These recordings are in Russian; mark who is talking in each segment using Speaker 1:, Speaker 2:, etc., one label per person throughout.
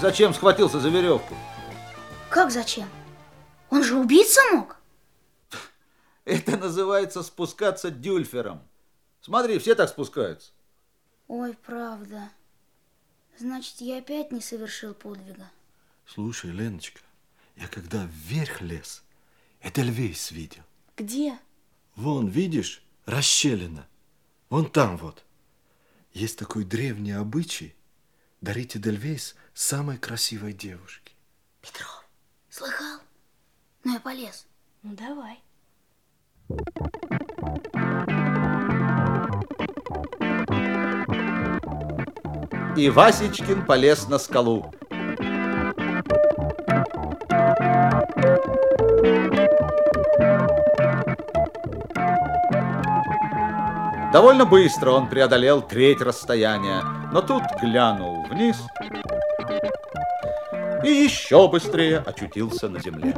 Speaker 1: зачем схватился за веревку?
Speaker 2: Как зачем? Он же убийца мог?
Speaker 1: Это называется спускаться дюльфером. Смотри, все так спускаются.
Speaker 2: Ой, правда. Значит, я опять не совершил подвига.
Speaker 3: Слушай, Леночка, я когда вверх лез, Эдельвейс видел.
Speaker 2: Где?
Speaker 3: Вон, видишь, расщелина. Вон там вот. Есть такой древний обычай дарить Эдельвейс самой красивой девушке.
Speaker 2: Петров, слыхал? Ну, я полез.
Speaker 4: Ну, давай.
Speaker 1: И Васечкин полез на скалу. Довольно быстро он преодолел треть расстояния, но тут глянул вниз и еще быстрее очутился на земле.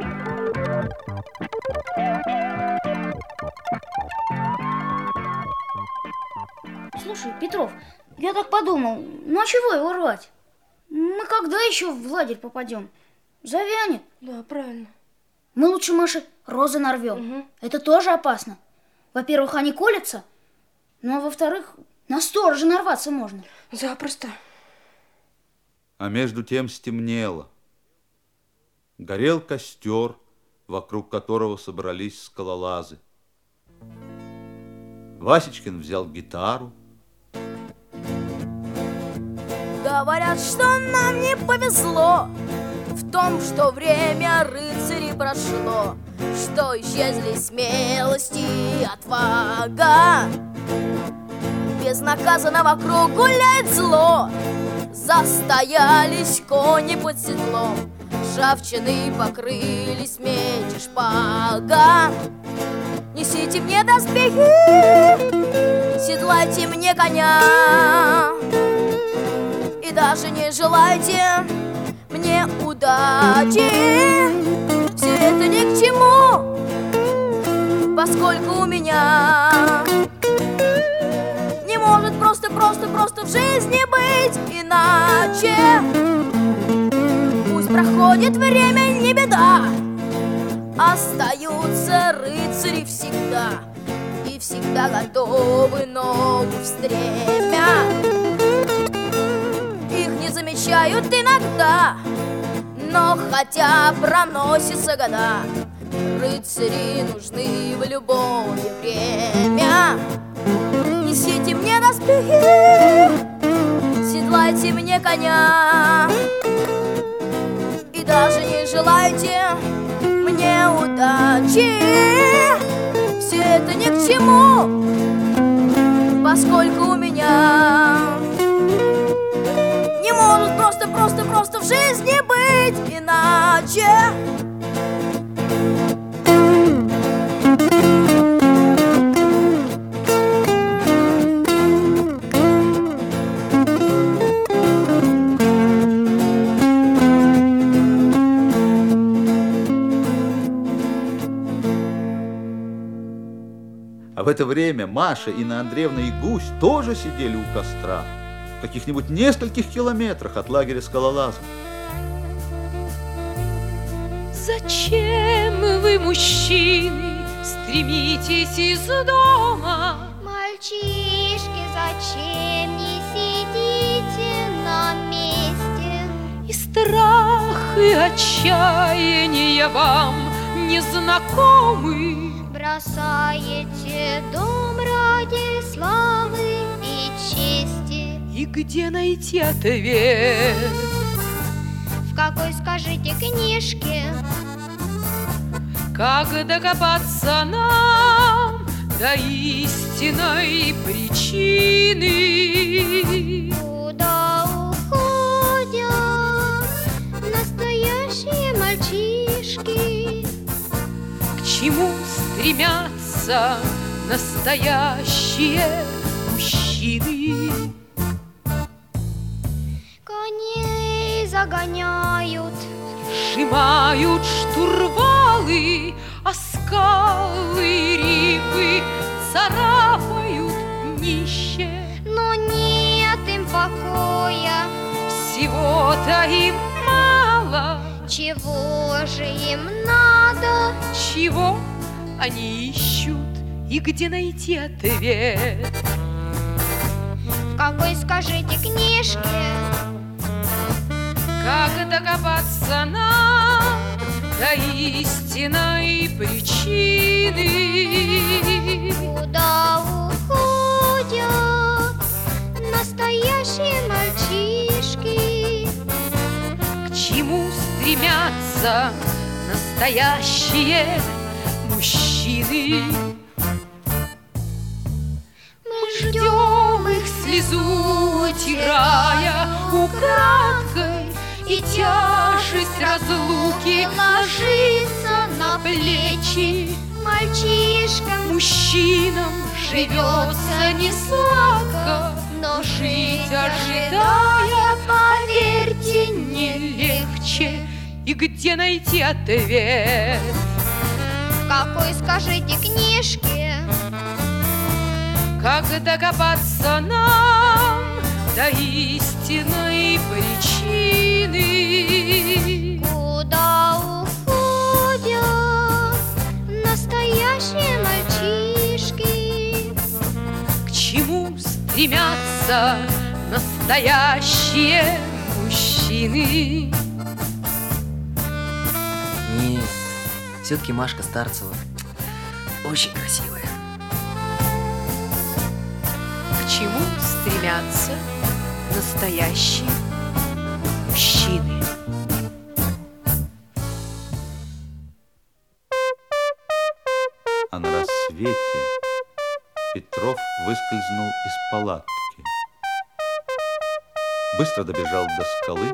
Speaker 2: Слушай, Петров, я так подумал, ну а чего его рвать? Мы когда еще в лагерь попадем? Завянет.
Speaker 4: Да, правильно.
Speaker 2: Мы лучше, Маша, розы нарвем.
Speaker 4: Угу.
Speaker 2: Это тоже опасно. Во-первых, они колятся, ну а во-вторых, на сторожа нарваться можно.
Speaker 4: Запросто.
Speaker 1: А между тем стемнело. Горел костер, вокруг которого собрались скалолазы. Васечкин взял гитару.
Speaker 5: Говорят, что нам не повезло в том, что время рыцарей прошло, что исчезли смелость и отвага. Безнаказанно вокруг гуляет зло, застоялись кони под седлом, ржавчиной покрылись меч и шпага. Несите мне доспехи, седлайте мне коня, и даже не желайте мне удачи. Все это ни к чему, поскольку у меня не может просто в жизни быть иначе. Пусть проходит время, не беда, остаются рыцари всегда, и всегда готовы ногу в стремя. Их не замечают иногда, но хотя проносятся года, рыцари нужны в любое время. Несите мне доспехи, седлайте мне коня, и даже не желайте мне удачи. Все это ни к чему, поскольку у меня не может просто в жизни быть иначе.
Speaker 1: А в это время Маша, Инна Андреевна и Гусь тоже сидели у костра, в каких-нибудь нескольких километрах от лагеря скалолазов.
Speaker 6: Зачем вы, мужчины, стремитесь из дома?
Speaker 7: Мальчишки, зачем не сидите на месте?
Speaker 6: И страх, и отчаяние вам не знакомы.
Speaker 7: Бросаете дом ради славы и чести.
Speaker 6: И где найти ответ?
Speaker 7: В какой, скажите, книжке?
Speaker 6: Как докопаться нам до истинной причины?
Speaker 7: Куда уходят настоящие мальчишки?
Speaker 6: К чему стремятся настоящие мужчины?
Speaker 7: Коней загоняют,
Speaker 6: сжимают штурвалы, а скалы рифы царапают днище.
Speaker 7: но нет им покоя.
Speaker 6: В всего-то им мало.
Speaker 7: Чего же им надо?
Speaker 6: Чего они ищут и где найти ответ?
Speaker 7: В какой, скажите, книжке?
Speaker 6: Как докопаться нам до истинной причины?
Speaker 7: Куда уходят настоящие мальчишки?
Speaker 6: К чему стремятся настоящие мужчины? Мы ждем их слезу, утирая украдкой, и тяжесть разлуки ложится на плечи.
Speaker 7: Мальчишкам,
Speaker 6: Мужчинам живется не сладко,
Speaker 7: но
Speaker 6: жить ожидая, поверьте, не легче. И где найти ответ?
Speaker 7: в какой, скажите, книжке?
Speaker 6: Как докопаться нам до истинной причины?
Speaker 7: Куда уходят настоящие мальчишки?
Speaker 6: К чему стремятся настоящие мужчины?
Speaker 8: Не, все-таки Машка Старцева очень красивая.
Speaker 6: К чему стремятся настоящие мужчины?
Speaker 1: А на рассвете Петров выскользнул из палатки. Быстро добежал до скалы.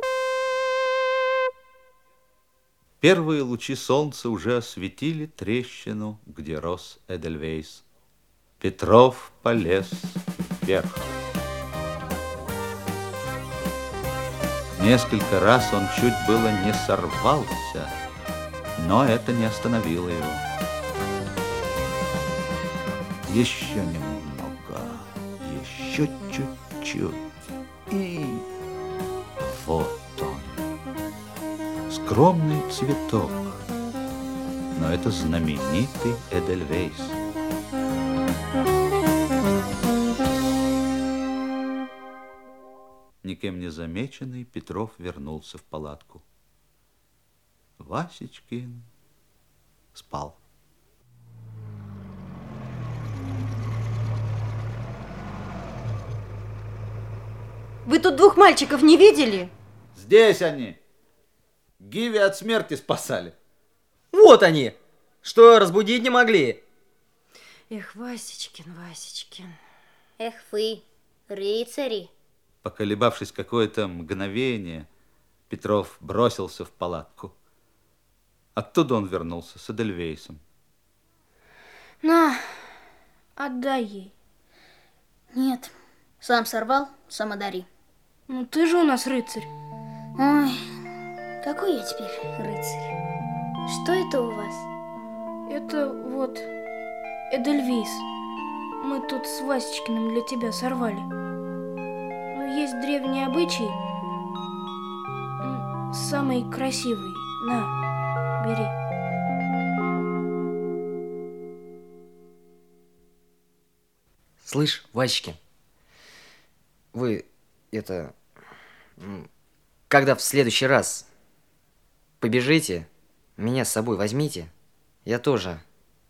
Speaker 1: Первые лучи солнца уже осветили трещину, где рос Эдельвейс. Петров полез вверх. Несколько раз он чуть было не сорвался, но это не остановило его. Еще немного, еще чуть-чуть, и вот он, скромный цветок, но это знаменитый Эдельвейс. Никем не замеченный, Петров вернулся в палатку. Васечкин спал.
Speaker 9: Вы тут двух мальчиков не видели?
Speaker 1: Здесь они. Гиви от смерти спасали.
Speaker 8: Вот они! Что, разбудить не могли?
Speaker 9: Эх, Васечкин, Васечкин.
Speaker 2: Эх вы, рыцари.
Speaker 1: Поколебавшись какое-то мгновение, Петров бросился в палатку. Оттуда он вернулся с Эдельвейсом.
Speaker 2: На, отдай ей. Нет, сам сорвал, сам одари.
Speaker 9: Ну ты же у нас рыцарь.
Speaker 2: Ой, какой я теперь рыцарь? Что это у вас?
Speaker 9: Это вот Эдельвейс. Мы тут с Васечкиным для тебя сорвали. Но есть древний обычай. Самый красивый. На, бери.
Speaker 8: Слышь, Васечкин, вы когда в следующий раз побежите, меня с собой возьмите, я тоже,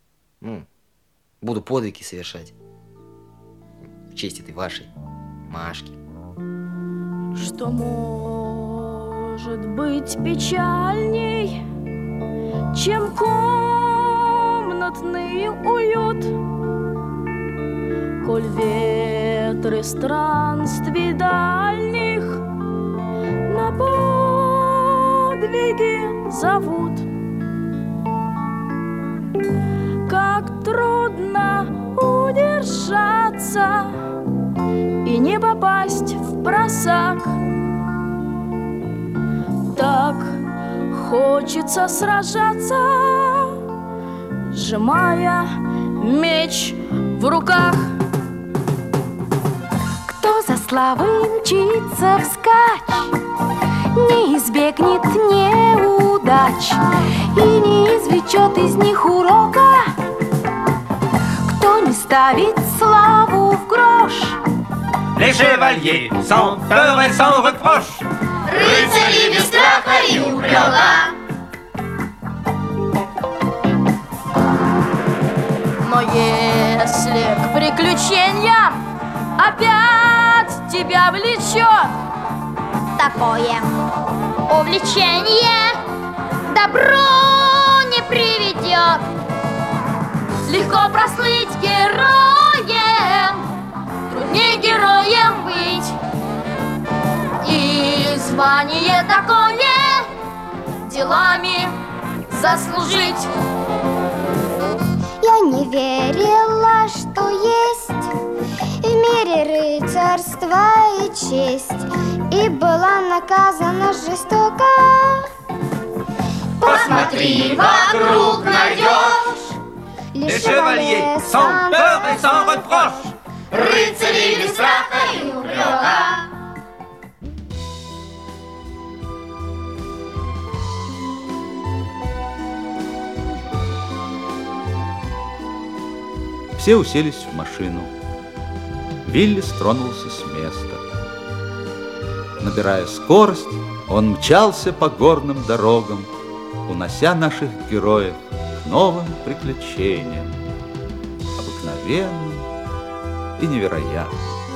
Speaker 8: буду подвиги совершать в честь этой вашей Машки.
Speaker 5: Что может быть печальней, чем комнатный уют? Коль ветры странствий дальних на подвиги зовут, как трудно удержаться и не попасть в просак. Так хочется сражаться, сжимая меч в руках. Кто за славы мчится вскачь, не избегнет неудач и не извлечет из них урока, кто не ставит славу в грош.
Speaker 10: Les chevaliers sans peur et sans reproche,
Speaker 7: Рыцари без страха и упрека.
Speaker 5: Но если к приключениям опять тебя влечет
Speaker 7: Такое увлечение добро не приведет.
Speaker 5: легко прослыть героем, труднее героем быть. И звание такое делами заслужить.
Speaker 7: Я не верила, что есть в мире рыцарство и честь, и была наказана жестоко.
Speaker 10: Посмотри вокруг, найдешь Les chevaliers sans peur et sans reproche,
Speaker 7: рыцари без страха и упрека.
Speaker 1: Все уселись в машину. Вилли тронулся с места. Набирая скорость, он мчался по горным дорогам, унося наших героев к новым приключениям, обыкновенным и невероятным.